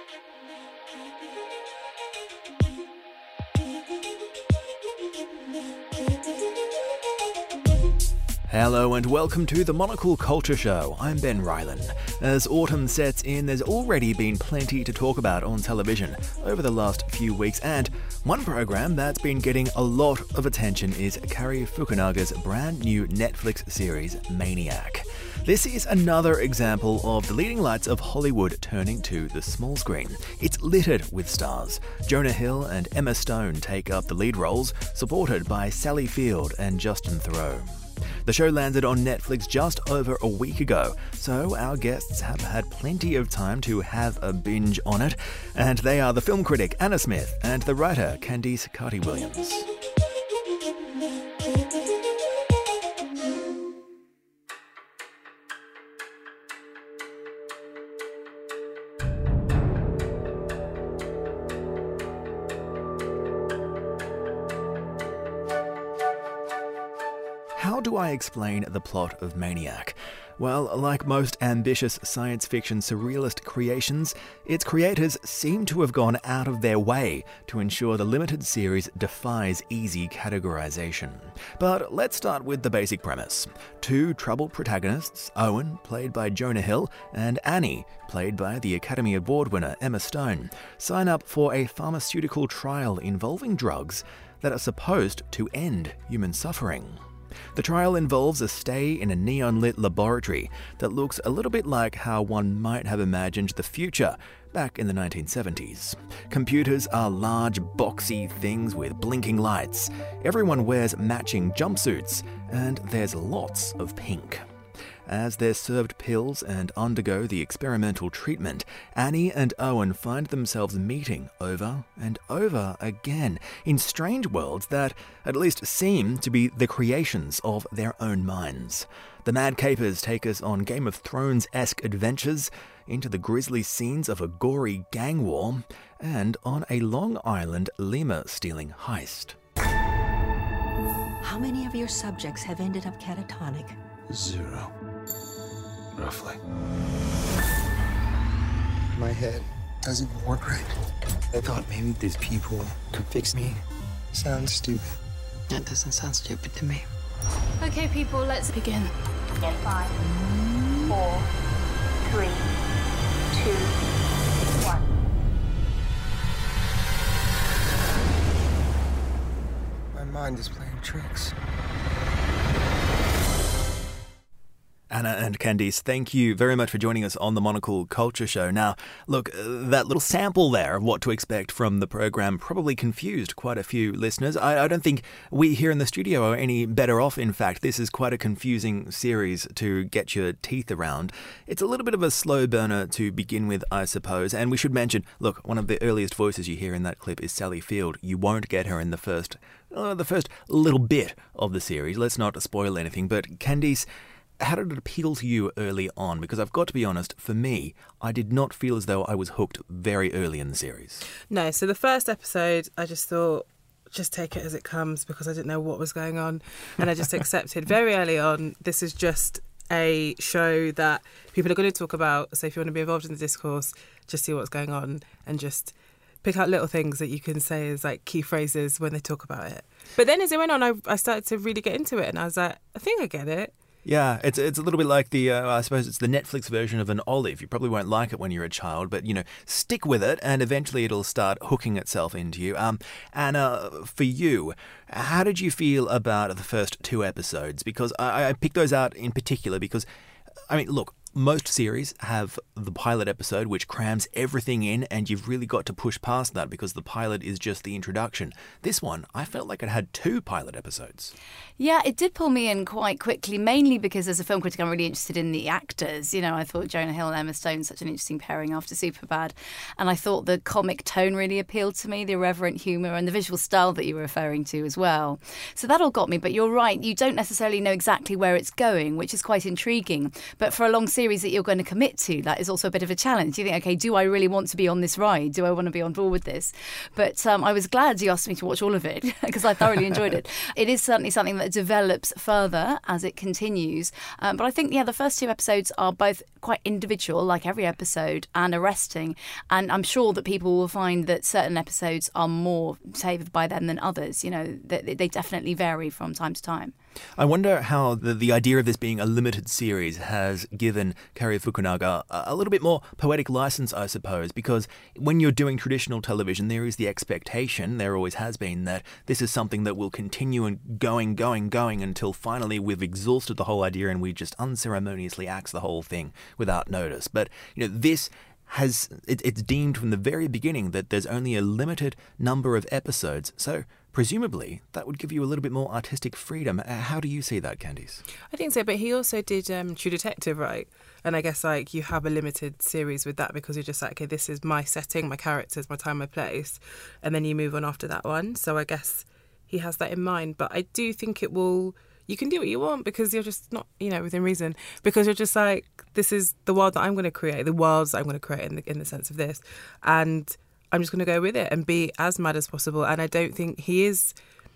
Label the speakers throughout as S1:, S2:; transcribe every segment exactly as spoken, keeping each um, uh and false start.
S1: Hello and welcome to the Monocle Culture Show. I'm Ben Ryland. As autumn sets in, there's already been plenty to talk about on television over the last few weeks, and one program that's been getting a lot of attention is Cary Fukunaga's brand new Netflix series, Maniac. This is another example of the leading lights of Hollywood turning to the small screen. It's littered with stars. Jonah Hill and Emma Stone take up the lead roles, supported by Sally Field and Justin Theroux. The show landed on Netflix just over a week ago, so our guests have had plenty of time to have a binge on it, and they are the film critic Anna Smith and the writer Candice Carty-Williams. How do I explain the plot of Maniac? Well, like most ambitious science fiction surrealist creations, its creators seem to have gone out of their way to ensure the limited series defies easy categorization. But let's start with the basic premise. Two troubled protagonists, Owen, played by Jonah Hill, and Annie, played by the Academy Award winner Emma Stone, sign up for a pharmaceutical trial involving drugs that are supposed to end human suffering. The trial involves a stay in a neon-lit laboratory that looks a little bit like how one might have imagined the future back in the nineteen seventies. Computers are large, boxy things with blinking lights. Everyone wears matching jumpsuits, and there's lots of pink. As they're served pills and undergo the experimental treatment, Annie and Owen find themselves meeting over and over again in strange worlds that at least seem to be the creations of their own minds. The Mad Capers take us on Game of Thrones-esque adventures, into the grisly scenes of a gory gang war, and on a Long Island lemur-stealing heist.
S2: How many of your subjects have ended up catatonic?
S3: Zero. Roughly.
S4: My head doesn't work right.
S3: I thought maybe these people could fix me.
S4: Sounds stupid.
S2: That doesn't sound stupid to me.
S5: Okay, people, let's begin.
S6: Get five, four, three, two, one.
S4: My mind is playing tricks.
S1: Anna and Candice, thank you very much for joining us on the Monocle Culture Show. Now, look, that little sample there of what to expect from the program probably confused quite a few listeners. I, I don't think we here in the studio are any better off, in fact. This is quite a confusing series to get your teeth around. It's a little bit of a slow burner to begin with, I suppose. And we should mention, look, one of the earliest voices you hear in that clip is Sally Field. You won't get her in the first, uh, the first little bit of the series. Let's not spoil anything. But Candice, how did it appeal to you early on? Because I've got to be honest, for me, I did not feel as though I was hooked very early in the series.
S7: No, so the first episode, I just thought, just take it as it comes because I didn't know what was going on. And I just accepted very early on, this is just a show that people are going to talk about. So if you want to be involved in the discourse, just see what's going on and just pick out little things that you can say as like key phrases when they talk about it. But then as it went on, I, I started to really get into it and I was like, I think I get it.
S1: Yeah, it's it's a little bit like the, uh, I suppose it's the Netflix version of an olive. You probably won't like it when you're a child, but, you know, stick with it and eventually it'll start hooking itself into you. Um, Anna, for you, how did you feel about the first two episodes? Because I, I picked those out in particular because, I mean, look, most series have the pilot episode which crams everything in and you've really got to push past that because the pilot is just the introduction. This one, I felt like it had two pilot episodes.
S5: Yeah, it did pull me in quite quickly, mainly because as a film critic I'm really interested in the actors. You know, I thought Jonah Hill and Emma Stone such an interesting pairing after Superbad. And I thought the comic tone really appealed to me, the irreverent humour and the visual style that you were referring to as well. So that all got me, but you're right, you don't necessarily know exactly where it's going, which is quite intriguing. But for a long series, series that you're going to commit to. That is also a bit of a challenge. You think, okay, do I really want to be on this ride? Do I want to be on board with this? But um, I was glad you asked me to watch all of it because I thoroughly enjoyed it. It is certainly something that develops further as it continues. Um, but I think, yeah, the first two episodes are both quite individual, like every episode, and arresting. And I'm sure that people will find that certain episodes are more savoured by them than others. You know, they, they definitely vary from time to time.
S1: I wonder how the, the idea of this being a limited series has given Cary Fukunaga a, a little bit more poetic license, I suppose, because when you're doing traditional television, there is the expectation, there always has been, that this is something that will continue and going, going, going until finally we've exhausted the whole idea and we just unceremoniously axe the whole thing without notice. But, you know, this has, it, it's deemed from the very beginning that there's only a limited number of episodes. So presumably, that would give you a little bit more artistic freedom. Uh, How do you see that, Candice?
S7: I think so, but he also did um, True Detective, right? And I guess, like, you have a limited series with that because you're just like, okay, this is my setting, my characters, my time, my place, and then you move on after that one. So I guess he has that in mind. But I do think it will... You can do what you want because you're just not, you know, within reason. Because you're just like, this is the world that I'm going to create, the worlds that I'm going to create in the, in the sense of this. And I'm just going to go with it and be as mad as possible. And I don't think he is,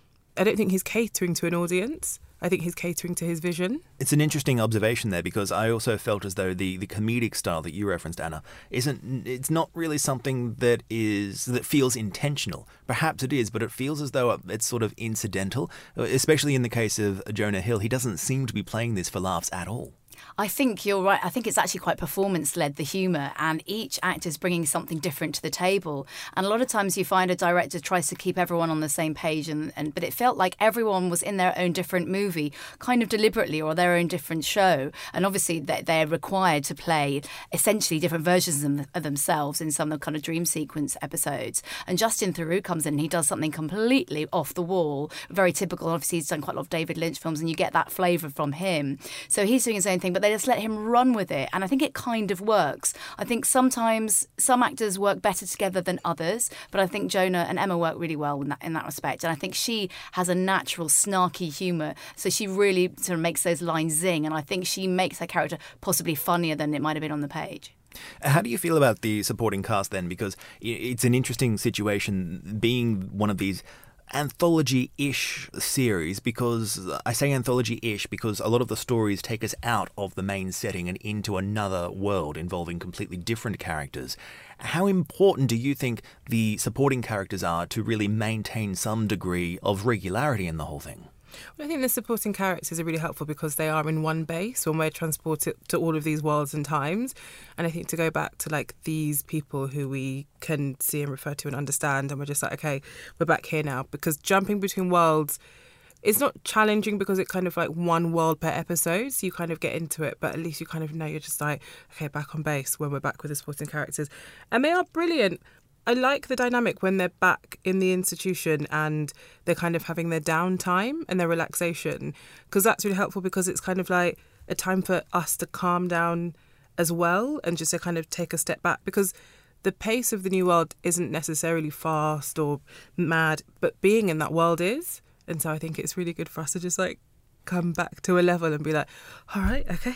S7: I don't think he's catering to an audience. I think he's catering to his vision.
S1: It's an interesting observation there because I also felt as though the, the comedic style that you referenced, Anna, isn't, it's not really something that is, that feels intentional. Perhaps it is, but it feels as though it's sort of incidental, especially in the case of Jonah Hill. He doesn't seem to be playing this for laughs at all.
S5: I think you're right. I think it's actually quite performance-led, the humour, and each actor's bringing something different to the table. And a lot of times you find a director tries to keep everyone on the same page, and, and but it felt like everyone was in their own different movie, kind of deliberately, or their own different show. And obviously they're required to play essentially different versions of, them, of themselves in some of the kind of dream sequence episodes. And Justin Theroux comes in and he does something completely off the wall, very typical. Obviously he's done quite a lot of David Lynch films, and you get that flavour from him. So he's doing his own thing, but they just let him run with it, and I think it kind of works. I think sometimes some actors work better together than others, but I think Jonah and Emma work really well in that, in that respect, and I think she has a natural snarky humour, so she really sort of makes those lines zing, and I think she makes her character possibly funnier than it might have been on the page.
S1: How do you feel about the supporting cast then? Because it's an interesting situation being one of these anthology-ish series, because I say anthology-ish because a lot of the stories take us out of the main setting and into another world involving completely different characters. How important do you think the supporting characters are to really maintain some degree of regularity in the whole thing?
S7: Well, I think the supporting characters are really helpful because they are in one base when we're transported to all of these worlds and times. And I think to go back to like these people who we can see and refer to and understand, and we're just like, okay, we're back here now. Because jumping between worlds is not challenging because it's kind of like one world per episode. So you kind of get into it, but at least you kind of know you're just like, okay, back on base when we're back with the supporting characters. And they are brilliant. I like the dynamic when they're back in the institution and they're kind of having their downtime and their relaxation, because that's really helpful because it's kind of like a time for us to calm down as well and just to kind of take a step back, because the pace of the new world isn't necessarily fast or mad, but being in that world is. And so I think it's really good for us to just like come back to a level and be like, all right, okay.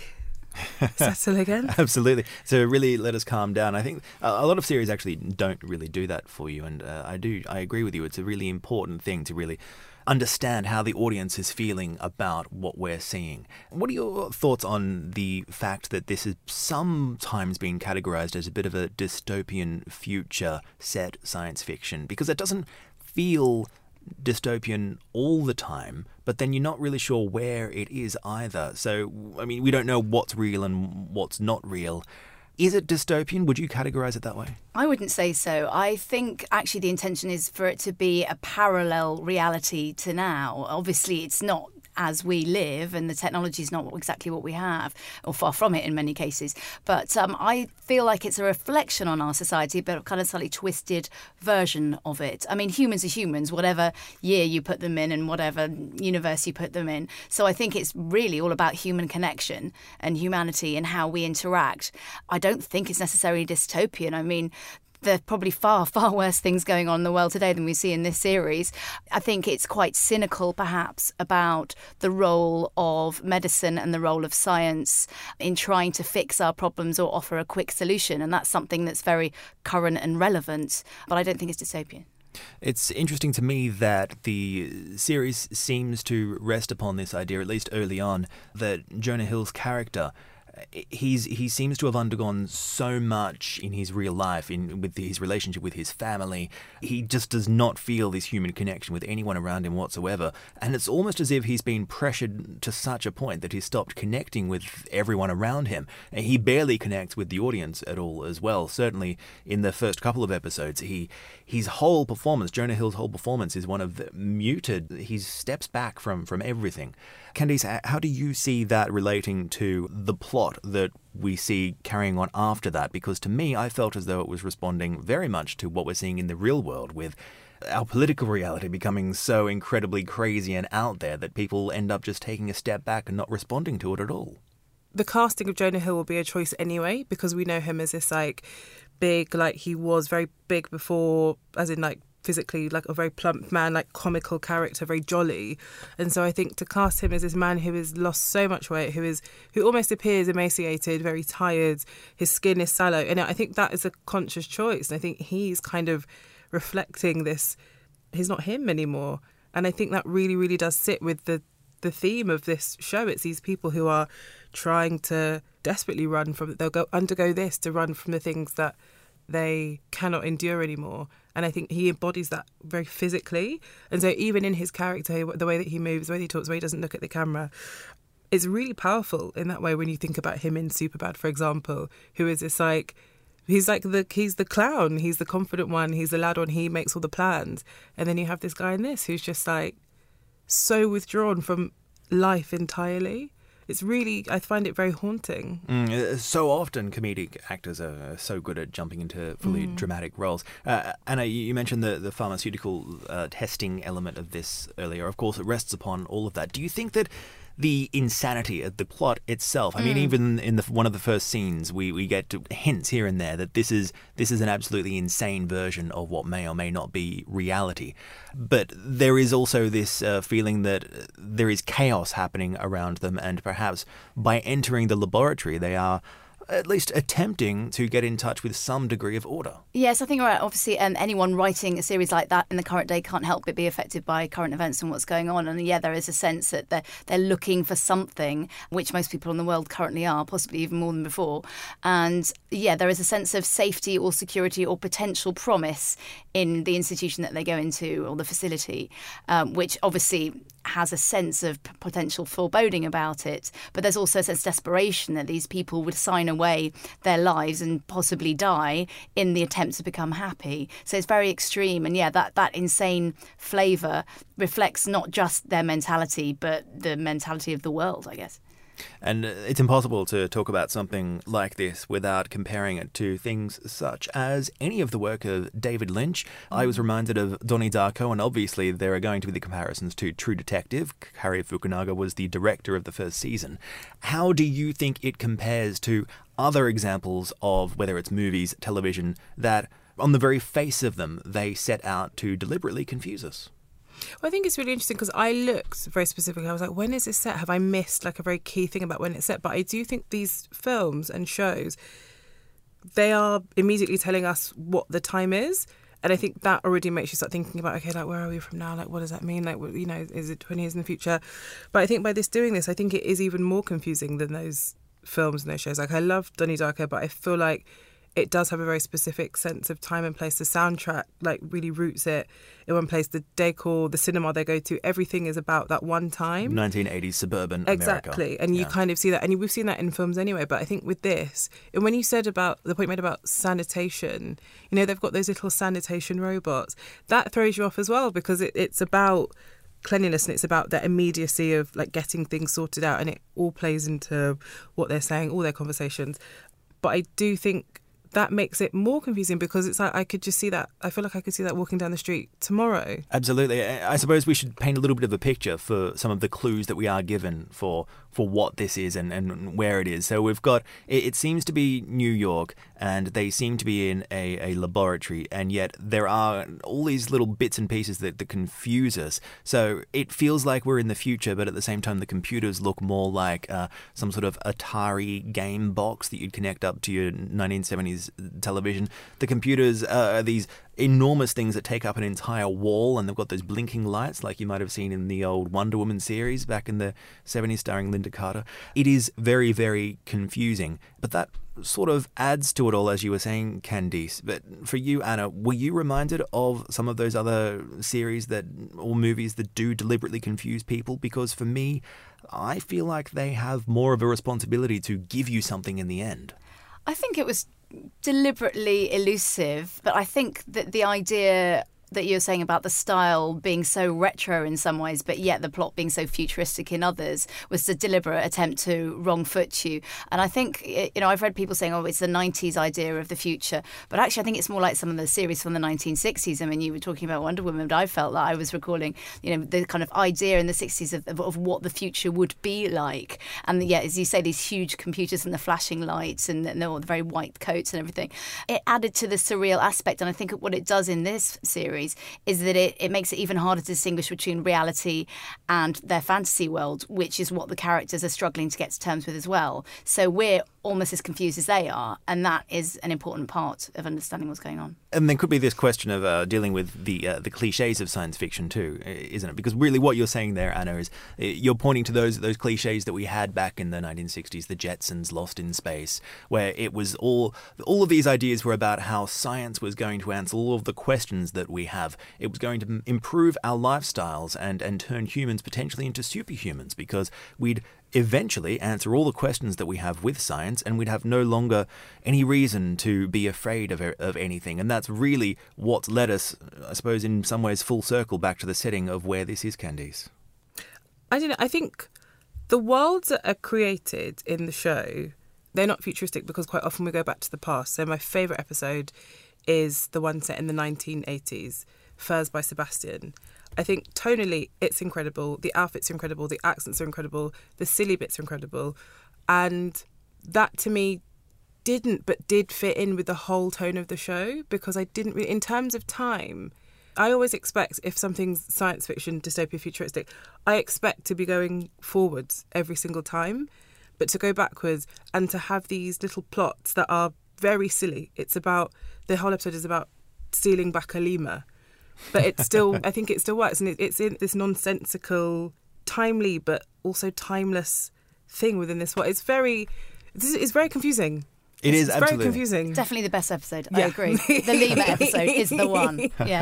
S7: Settle again.
S1: Absolutely. So really let us calm down. I think a lot of series actually don't really do that for you, and uh, I do I agree with you. It's a really important thing to really understand how the audience is feeling about what we're seeing. What are your thoughts on the fact that this is sometimes being categorized as a bit of a dystopian future set science fiction, because it doesn't feel dystopian all the time, but then you're not really sure where it is either. So, I mean, we don't know what's real and what's not real. Is it dystopian? Would you categorize it that way?
S5: I wouldn't say so. I think actually the intention is for it to be a parallel reality to now. Obviously, it's not as we live, and the technology is not exactly what we have, or far from it in many cases. But um, I feel like it's a reflection on our society, but a kind of slightly twisted version of it. I mean, humans are humans, whatever year you put them in and whatever universe you put them in. So I think it's really all about human connection and humanity and how we interact. I don't think it's necessarily dystopian. I mean, there are probably far, far worse things going on in the world today than we see in this series. I think it's quite cynical, perhaps, about the role of medicine and the role of science in trying to fix our problems or offer a quick solution. And that's something that's very current and relevant, but I don't think it's dystopian.
S1: It's interesting to me that the series seems to rest upon this idea, at least early on, that Jonah Hill's character, he's he seems to have undergone so much in his real life, in with his relationship with his family. He just does not feel this human connection with anyone around him whatsoever. And it's almost as if he's been pressured to such a point that he's stopped connecting with everyone around him. And he barely connects with the audience at all as well. Certainly in the first couple of episodes, he his whole performance, Jonah Hill's whole performance, is one of the muted. He steps back from, from everything. Candice, how do you see that relating to the plot that we see carrying on after that? Because to me, I felt as though it was responding very much to what we're seeing in the real world, with our political reality becoming so incredibly crazy and out there that people end up just taking a step back and not responding to it at all.
S7: The casting of Jonah Hill will be a choice anyway, because we know him as this like big, like he was very big before, as in like physically like a very plump man, like comical character, very jolly. And so I think to cast him as this man who has lost so much weight, who is who almost appears emaciated, very tired, his skin is sallow, and I think that is a conscious choice. And I think he's kind of reflecting this, he's not him anymore. And I think that really, really does sit with the the theme of this show. It's these people who are trying to desperately run from, they'll go undergo this to run from the things that they cannot endure anymore. And I think he embodies that very physically. And so even in his character, the way that he moves, the way that he talks, the way he doesn't look at the camera, it's really powerful in that way when you think about him in Superbad, for example, who is this like, he's like the, he's the clown, he's the confident one, he's the lad one, he makes all the plans. And then you have this guy in this who's just like so withdrawn from life entirely. It's really, I find it very haunting.
S1: Mm, so often comedic actors are so good at jumping into fully mm. dramatic roles. Uh, Anna, you mentioned the, the pharmaceutical uh, testing element of this earlier. Of course, it rests upon all of that. Do you think that the insanity of the plot itself, I mean, mm. even in the, one of the first scenes, we, we get to hints here and there that this is this is an absolutely insane version of what may or may not be reality. But there is also this uh, feeling that there is chaos happening around them, and perhaps by entering the laboratory, they are at least attempting to get in touch with some degree of order.
S5: Yes, I think right. Obviously, um, anyone writing a series like that in the current day can't help but be affected by current events and what's going on. And yeah, there is a sense that they're, they're looking for something, which most people in the world currently are, possibly even more than before. And yeah, there is a sense of safety or security or potential promise in the institution that they go into, or the facility, um, which obviously has a sense of p- potential foreboding about it. But there's also a sense of desperation that these people would sign away their lives and possibly die in the attempt to become happy. So it's very extreme. And yeah, that, that insane flavour reflects not just their mentality, but the mentality of the world, I guess.
S1: And it's impossible to talk about something like this without comparing it to things such as any of the work of David Lynch. I was reminded of Donnie Darko, and obviously there are going to be the comparisons to True Detective. Cary Fukunaga was the director of the first season. How do you think it compares to other examples of, whether it's movies, television, that on the very face of them, they set out to deliberately confuse us?
S7: Well, I think it's really interesting because I looked very specifically. I was like, when is it set? Have I missed like a very key thing about when it's set? But I do think these films and shows, they are immediately telling us what the time is. And I think that already makes you start thinking about, okay, like, where are we from now? Like, what does that mean? Like, you know, is it twenty years in the future? But I think by this doing this, I think it is even more confusing than those films and those shows. Like, I love Donnie Darko, but I feel like it does have a very specific sense of time and place. The soundtrack like really roots it in one place. The decor, the cinema they go to, everything is about that one time.
S1: nineteen eighties suburban
S7: exactly.
S1: America.
S7: And you
S1: yeah.
S7: kind of see that. And we've seen that in films anyway. But I think with this, and when you said about the point made about sanitation, you know, they've got those little sanitation robots. That throws you off as well, because it, it's about cleanliness and it's about that immediacy of like getting things sorted out. And it all plays into what they're saying, all their conversations. But I do think that makes it more confusing because it's like I could just see that. I feel like I could see that walking down the street tomorrow.
S1: Absolutely. I suppose we should paint a little bit of a picture for some of the clues that we are given for for what this is and, and where it is. So we've got, it, it seems to be New York, and they seem to be in a, a laboratory, and yet there are all these little bits and pieces that, that confuse us. So it feels like we're in the future, but at the same time the computers look more like uh, some sort of Atari game box that you'd connect up to your nineteen seventies television. The computers are these enormous things that take up an entire wall, and they've got those blinking lights like you might have seen in the old Wonder Woman series back in the seventies starring Linda Carter. It is very, very confusing, but that sort of adds to it all, as you were saying, Candice. But for you, Anna, were you reminded of some of those other series that or movies that do deliberately confuse people? Because for me, I feel like they have more of a responsibility to give you something in the end.
S5: I think it was deliberately elusive, but I think that the idea that you're saying about the style being so retro in some ways, but yet the plot being so futuristic in others, was a deliberate attempt to wrong foot you. And I think, you know, I've read people saying, oh, it's the nineties idea of the future. But actually, I think it's more like some of the series from the nineteen sixties. I mean, you were talking about Wonder Woman, but I felt that I was recalling, you know, the kind of idea in the sixties of, of, of what the future would be like. And yeah, as you say, these huge computers and the flashing lights and, and the very white coats and everything. It added to the surreal aspect. And I think what it does in this series is that it, it makes it even harder to distinguish between reality and their fantasy world, which is what the characters are struggling to get to terms with as well. So we're almost as confused as they are, and that is an important part of understanding what's going on.
S1: And there could be this question of uh, dealing with the uh, the cliches of science fiction too, isn't it? Because really what you're saying there, Anna, is you're pointing to those those cliches that we had back in the nineteen sixties, the Jetsons, Lost in Space, where it was all all of these ideas were about how science was going to answer all of the questions that we have. It was going to improve our lifestyles and, and turn humans potentially into superhumans, because we'd eventually answer all the questions that we have with science, and we'd have no longer any reason to be afraid of, of anything. And that's really what's led us, I suppose, in some ways full circle back to the setting of where this is, Candice.
S7: I don't know. I think the worlds that are created in the show, they're not futuristic because quite often we go back to the past. So my favourite episode is the one set in the nineteen eighties, Furs by Sebastian. I think tonally it's incredible. The outfits are incredible. The accents are incredible. The silly bits are incredible. And that to me didn't, but did fit in with the whole tone of the show, because I didn't really, in terms of time, I always expect if something's science fiction, dystopia, futuristic, I expect to be going forwards every single time. But to go backwards and to have these little plots that are very silly. It's about, the whole episode is about stealing back a lemur. But it's still, I think it still works. And it's in this nonsensical, timely, but also timeless thing within this world. It's very, it's very confusing.
S1: It
S7: it's,
S1: is
S7: it's
S1: absolutely
S7: very confusing.
S5: Definitely the best episode.
S7: Yeah.
S5: I agree. The lemur episode is the one. Yeah.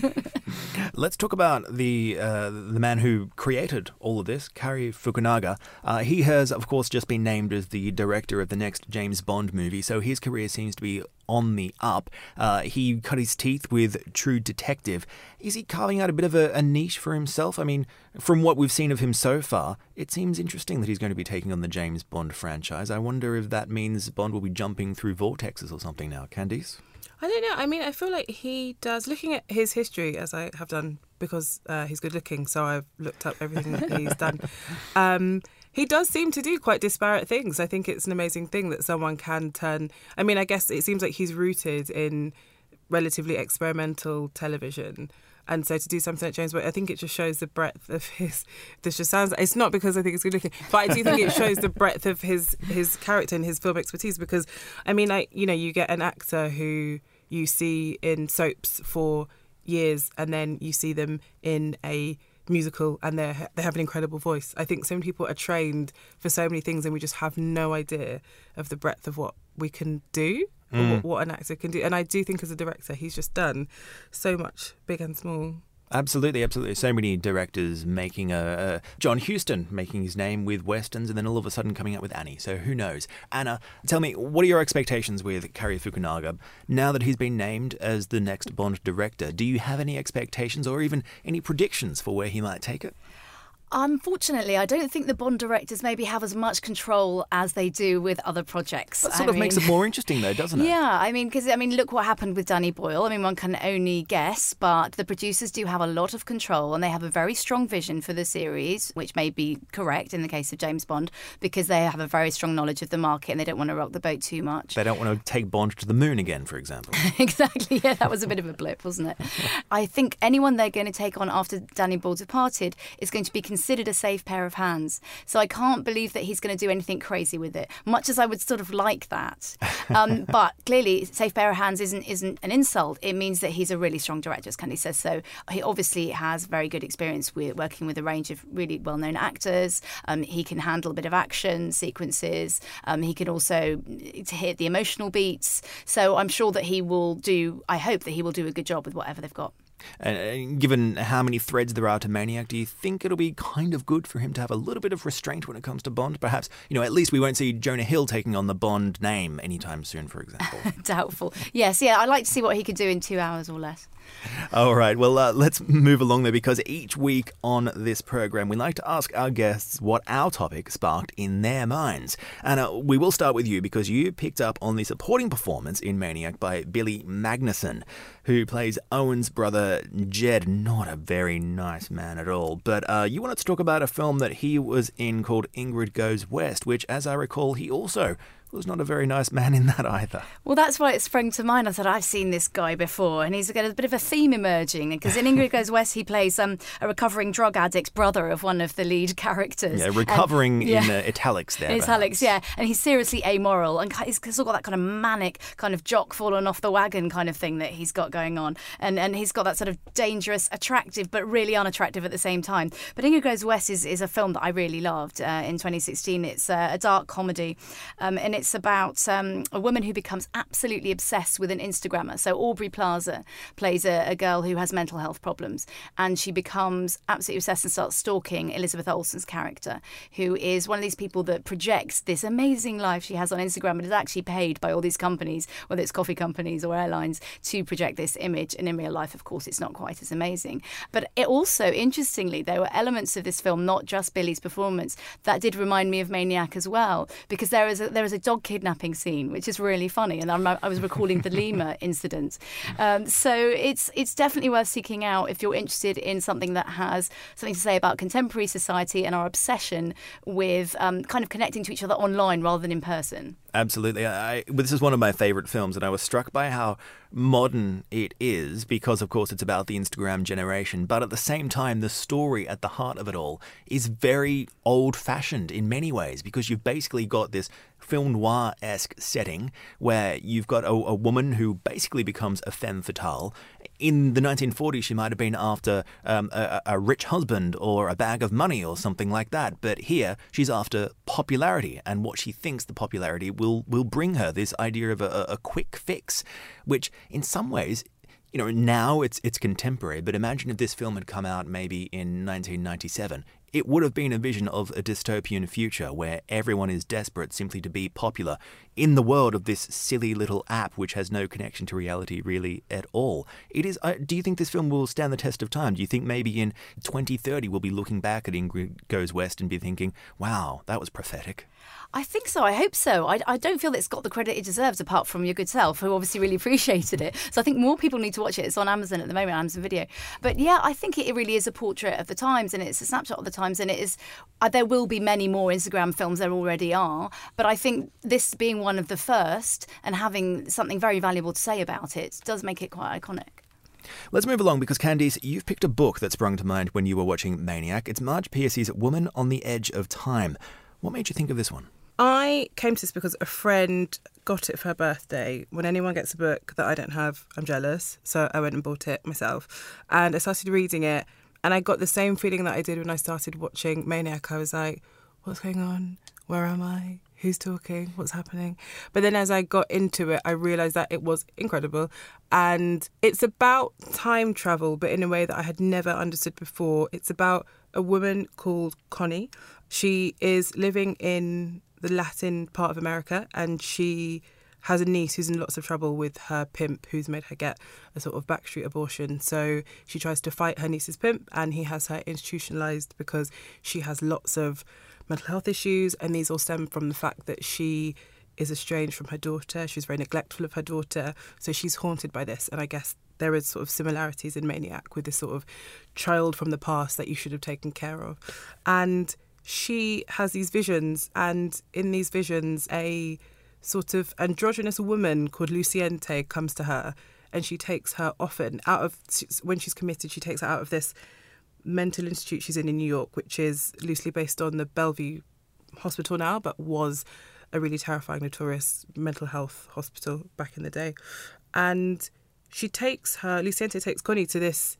S1: Let's talk about the uh, the man who created all of this, Cary Fukunaga. Uh, he has, of course, just been named as the director of the next James Bond movie, so his career seems to be on the up. Uh, he cut his teeth with True Detective. Is he carving out a bit of a, a niche for himself? I mean, from what we've seen of him so far, it seems interesting that he's going to be taking on the James Bond franchise. I wonder if that means Bond will be jumping through vortexes or something now. Candice?
S7: I don't know. I mean, I feel like he does, looking at his history, as I have done, because uh, he's good looking, so I've looked up everything that he's done. Um, he does seem to do quite disparate things. I think it's an amazing thing that someone can turn... I mean, I guess it seems like he's rooted in relatively experimental television. And so to do something like James Bond, I think it just shows the breadth of his... This just sounds... It's not because I think he's good looking, but I do think it shows the breadth of his his character and his film expertise. Because, I mean, I you know, you get an actor who you see in soaps for years, and then you see them in a musical and they they have an incredible voice. I think so many people are trained for so many things, and we just have no idea of the breadth of what we can do. Mm. Or what, what an actor can do. And I do think as a director, he's just done so much, big and small.
S1: Absolutely, absolutely. So many directors making a, a... John Huston making his name with Westerns and then all of a sudden coming out with Annie. So who knows? Anna, tell me, what are your expectations with Cary Fukunaga? Now that he's been named as the next Bond director, do you have any expectations or even any predictions for where he might take it?
S5: Unfortunately, I don't think the Bond directors maybe have as much control as they do with other projects.
S1: That sort
S5: I
S1: of makes
S5: mean-
S1: it more interesting, though, doesn't it?
S5: Yeah, I mean, because I mean, look what happened with Danny Boyle. I mean, one can only guess, but the producers do have a lot of control, and they have a very strong vision for the series, which may be correct in the case of James Bond, because they have a very strong knowledge of the market and they don't want to rock the boat too much.
S1: They don't want to take Bond to the moon again, for example.
S5: Exactly, yeah, that was a bit of a blip, wasn't it? I think anyone they're going to take on after Danny Boyle departed is going to be considered a safe pair of hands. So I can't believe that he's going to do anything crazy with it, much as I would sort of like that. Um, but clearly, safe pair of hands isn't isn't an insult. It means that he's a really strong director, as Candy says. So he obviously has very good experience with working with a range of really well-known actors. Um, he can handle a bit of action sequences. Um, he can also hit the emotional beats. So I'm sure that he will do, I hope that he will do a good job with whatever they've got.
S1: And given how many threads there are to Maniac, do you think it'll be kind of good for him to have a little bit of restraint when it comes to Bond? Perhaps, you know, at least we won't see Jonah Hill taking on the Bond name anytime soon, for example.
S5: Doubtful. Yes, yeah, I'd like to see what he could do in two hours or less.
S1: All right, well, uh, let's move along there, because each week on this program, we like to ask our guests what our topic sparked in their minds. And uh, we will start with you, because you picked up on the supporting performance in Maniac by Billy Magnussen, who plays Owen's brother Jed. Not a very nice man at all. But uh, you wanted to talk about a film that he was in called Ingrid Goes West, which, as I recall, he also was not a very nice man in that either.
S5: Well, that's why it sprang to mind. I thought, I've seen this guy before, and he's got a bit of a theme emerging, because in Ingrid Goes West, he plays um, a recovering drug addict brother of one of the lead characters.
S1: Yeah, recovering
S5: and, yeah.
S1: in uh, italics there.
S5: In
S1: perhaps.
S5: italics, yeah. And he's seriously amoral, and he's still got that kind of manic, kind of jock fallen off the wagon kind of thing that he's got going on. And and he's got that sort of dangerous, attractive, but really unattractive at the same time. But Ingrid Goes West is, is a film that I really loved uh, in twenty sixteen. It's uh, a dark comedy, um, and it's about um, a woman who becomes absolutely obsessed with an Instagrammer. So Aubrey Plaza plays a, a girl who has mental health problems, and she becomes absolutely obsessed and starts stalking Elizabeth Olsen's character, who is one of these people that projects this amazing life she has on Instagram, and is actually paid by all these companies, whether it's coffee companies or airlines, to project this image. And in real life, of course, it's not quite as amazing. But it also, interestingly, there were elements of this film, not just Billy's performance, that did remind me of Maniac as well, because there is a, there is a dog kidnapping scene, which is really funny. And I'm, I was recalling the Lima incident. Um, so it's it's definitely worth seeking out if you're interested in something that has something to say about contemporary society and our obsession with um, kind of connecting to each other online rather than in person.
S1: Absolutely. I, this is one of my favourite films, and I was struck by how modern it is, because, of course, it's about the Instagram generation. But at the same time, the story at the heart of it all is very old-fashioned in many ways, because you've basically got this film noir-esque setting where you've got a, a woman who basically becomes a femme fatale. In the nineteen forties, she might have been after um, a, a rich husband or a bag of money or something like that. But here, she's after popularity, and what she thinks the popularity will, will bring her, this idea of a, a quick fix, which in some ways, you know, now it's it's contemporary, but imagine if this film had come out maybe in nineteen ninety-seven. It would have been a vision of a dystopian future where everyone is desperate simply to be popular in the world of this silly little app which has no connection to reality really at all. It is. Uh, do you think this film will stand the test of time? Do you think maybe in twenty thirty we'll be looking back at Ingrid Goes West and be thinking, wow, that was prophetic?
S5: I think so. I hope so. I, I don't feel that it's got the credit it deserves, apart from your good self, who obviously really appreciated it. So I think more people need to watch it. It's on Amazon at the moment, Amazon Video. But yeah, I think it really is a portrait of the times, and it's a snapshot of the times, and it is. Uh, there will be many more Instagram films. There already are. But I think this being one of the first and having something very valuable to say about it does make it quite iconic.
S1: Let's move along, because Candice, you've picked a book that sprung to mind when you were watching Maniac. It's Marge Piercy's Woman on the Edge of Time. What made you think of this one?
S7: I came to this because a friend got it for her birthday. When anyone gets a book that I don't have, I'm jealous. So I went and bought it myself. And I started reading it, and I got the same feeling that I did when I started watching Maniac. I was like, what's going on? Where am I? Who's talking? What's happening? But then as I got into it, I realised that it was incredible. And it's about time travel, but in a way that I had never understood before. It's about a woman called Connie. She is living in the Latin part of America, and she has a niece who's in lots of trouble with her pimp who's made her get a sort of backstreet abortion. So she tries to fight her niece's pimp, and he has her institutionalised because she has lots of mental health issues, and these all stem from the fact that she is estranged from her daughter. She's very neglectful of her daughter, so she's haunted by this. And I guess there is sort of similarities in Maniac with this sort of child from the past that you should have taken care of. And she has these visions, and in these visions a sort of androgynous woman called Luciente comes to her, and she takes her often out of, when she's committed, she takes her out of this mental institute she's in in New York, which is loosely based on the Bellevue Hospital now, but was a really terrifying, notorious mental health hospital back in the day. And she takes her, Luciente takes Connie to this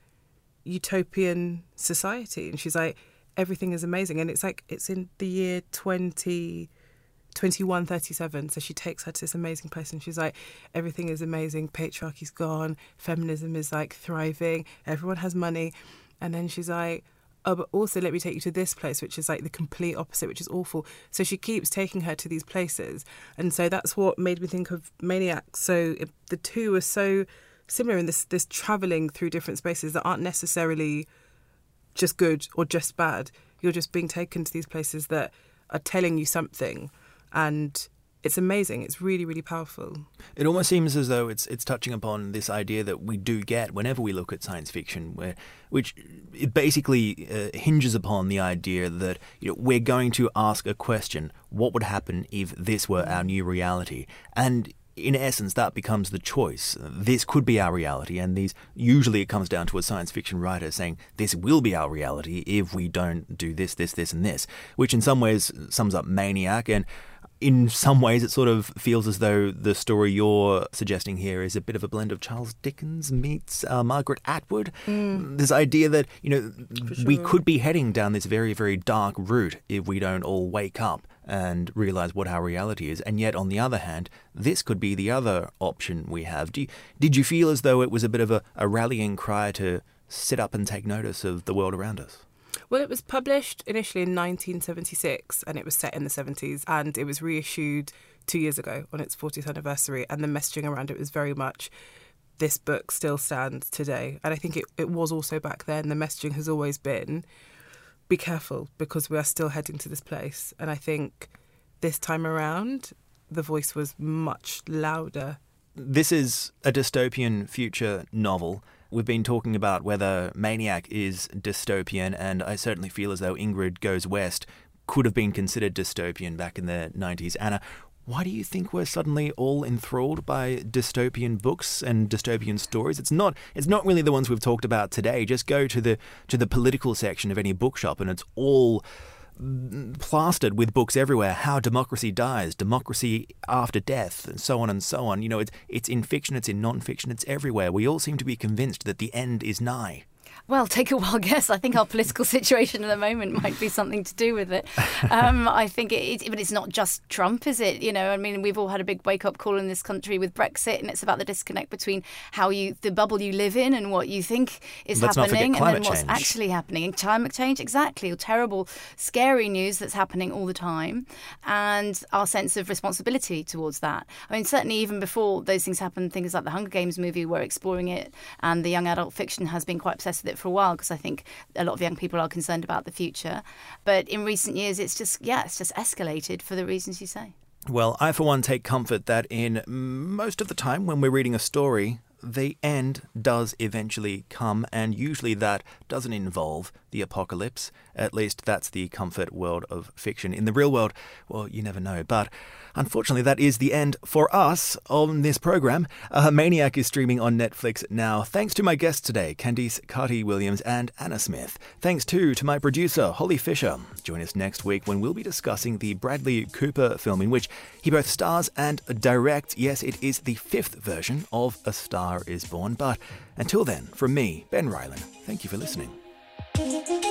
S7: utopian society, and she's like, everything is amazing. And it's like, it's in the year twenty, twenty-one thirty-seven. So she takes her to this amazing place, and she's like, everything is amazing. Patriarchy's gone. Feminism is like thriving. Everyone has money. And then she's like, oh, but also let me take you to this place, which is like the complete opposite, which is awful. So she keeps taking her to these places. And so that's what made me think of Maniac. So it, the two are so similar in this, this travelling through different spaces that aren't necessarily just good or just bad. You're just being taken to these places that are telling you something, and it's amazing. It's really, really powerful.
S1: It almost seems as though it's it's touching upon this idea that we do get whenever we look at science fiction, where which it basically uh, hinges upon the idea that, you know, we're going to ask a question: what would happen if this were our new reality? And in essence, that becomes the choice. This could be our reality, and these usually it comes down to a science fiction writer saying this will be our reality if we don't do this, this, this, and this, which in some ways sums up Maniac. And in some ways, it sort of feels as though the story you're suggesting here is a bit of a blend of Charles Dickens meets uh, Margaret Atwood. Mm. This idea that, you know, sure, we could be heading down this very, very dark route if we don't all wake up and realise what our reality is. And yet, on the other hand, this could be the other option we have. Do you, did you feel as though it was a bit of a, a rallying cry to sit up and take notice of the world around us?
S7: Well, it was published initially in nineteen seventy-six, and it was set in the seventies, and it was reissued two years ago on its fortieth anniversary, and the messaging around it was very much, this book still stands today. And I think it, it was also back then. The messaging has always been, be careful, because we are still heading to this place. And I think this time around, the voice was much louder.
S1: This is a dystopian future novel. We've been talking about whether Maniac is dystopian, and I certainly feel as though Ingrid Goes West could have been considered dystopian back in the nineties. Anna, why do you think we're suddenly all enthralled by dystopian books and dystopian stories? It's not it's not really the ones we've talked about today. Just go to the to the political section of any bookshop and it's all plastered with books everywhere. How democracy dies, democracy after death, and so on and so on. You know, it's it's in fiction, it's in non-fiction, it's everywhere. We all seem to be convinced that the end is nigh.
S5: Well, take a wild guess. I think our political situation at the moment might be something to do with it. Um, I think it, it, but it's not just Trump, is it? You know, I mean, we've all had a big wake-up call in this country with Brexit, and it's about the disconnect between how you, the bubble you live in, and what you think is
S1: Let's
S5: happening, and then
S1: change.
S5: what's actually happening. And climate change, exactly, terrible, scary news that's happening all the time, and our sense of responsibility towards that. I mean, certainly even before those things happened, things like the Hunger Games movie were exploring it, and the young adult fiction has been quite obsessed with it for a while, because I think a lot of young people are concerned about the future. But in recent years, it's just, yeah, it's just escalated for the reasons you say.
S1: Well, I, for one, take comfort that in most of the time when we're reading a story, the end does eventually come, and usually that doesn't involve the apocalypse. At least that's the comfort world of fiction. In the real world, well, you never know. But unfortunately, that is the end for us on this program. Uh, Maniac is streaming on Netflix now. Thanks to my guests today, Candice Carty-Williams and Anna Smith. Thanks too to my producer, Holly Fisher. Join us next week when we'll be discussing the Bradley Cooper film in which he both stars and directs. Yes, it is the fifth version of A Star Is Born. But until then, from me, Ben Ryland, thank you for listening.